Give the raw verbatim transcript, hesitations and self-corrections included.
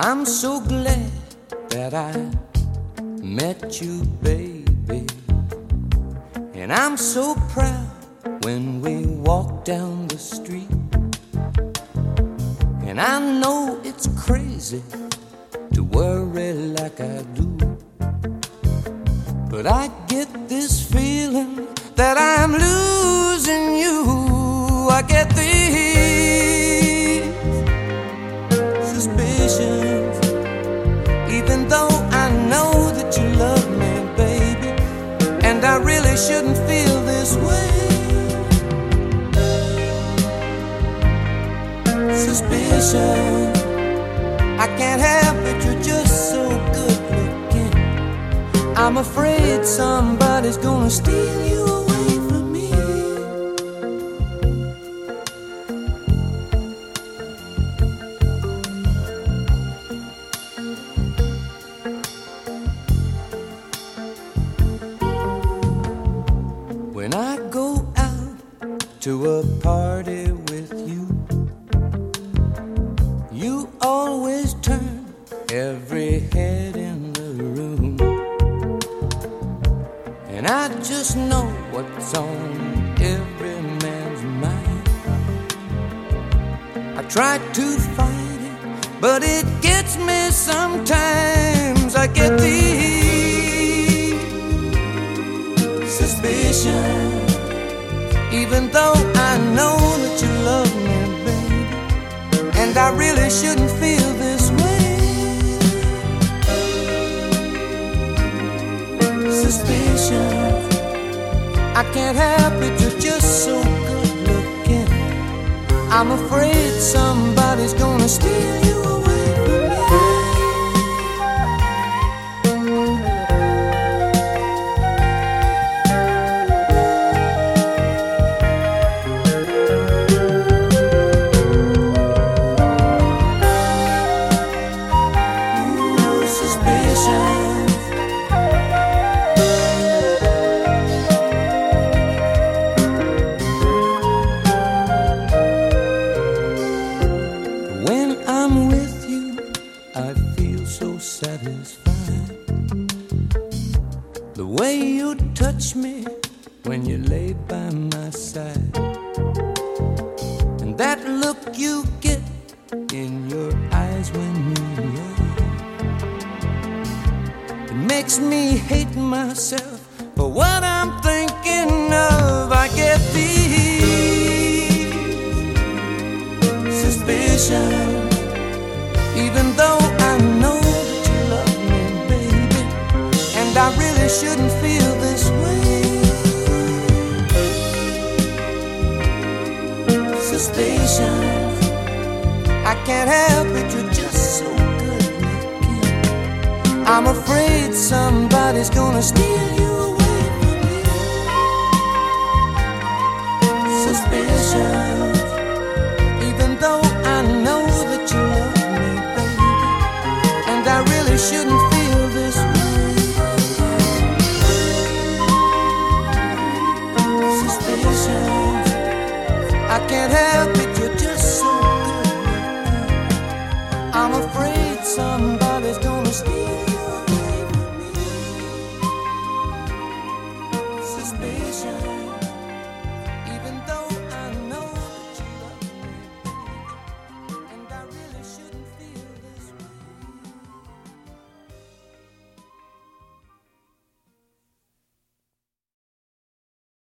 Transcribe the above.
I'm so glad that I met you, baby. And I'm so proud when we walk down the street. And I know it's crazy to worry like I do, but I get this feeling that I'm losing you. I get these suspicions, even though I know that you love me, baby, and I really shouldn't feel this way. Suspicion, I can't help it, you're just so good looking. I'm afraid somebody's gonna steal you away from me. When I go out to a party with you, you always turn every head in the room, and I just know what's on every man's mind. I try to fight it, but it gets me sometimes. I get these suspicions, even though I know that you love me, baby, and I really shouldn't feel this way. Suspicion, I can't help it, you're just so good looking. I'm afraid somebody's gonna steal you away from me. I feel so satisfied. The way you touch me when you lay by my side, and that look you get in your eyes when you love, it makes me hate myself for what I'm thinking of. I get these suspicions, even though I know that you love me, baby, and I really shouldn't feel this way. Suspicions, I can't help it, you're just so good looking. I'm afraid somebody's gonna steal you away from me. Suspicions, even though I know that you love me, I really shouldn't feel this way. Suspicions, I can't help it, you're just so good. I'm afraid somebody's gonna steal you away from me. Suspicion.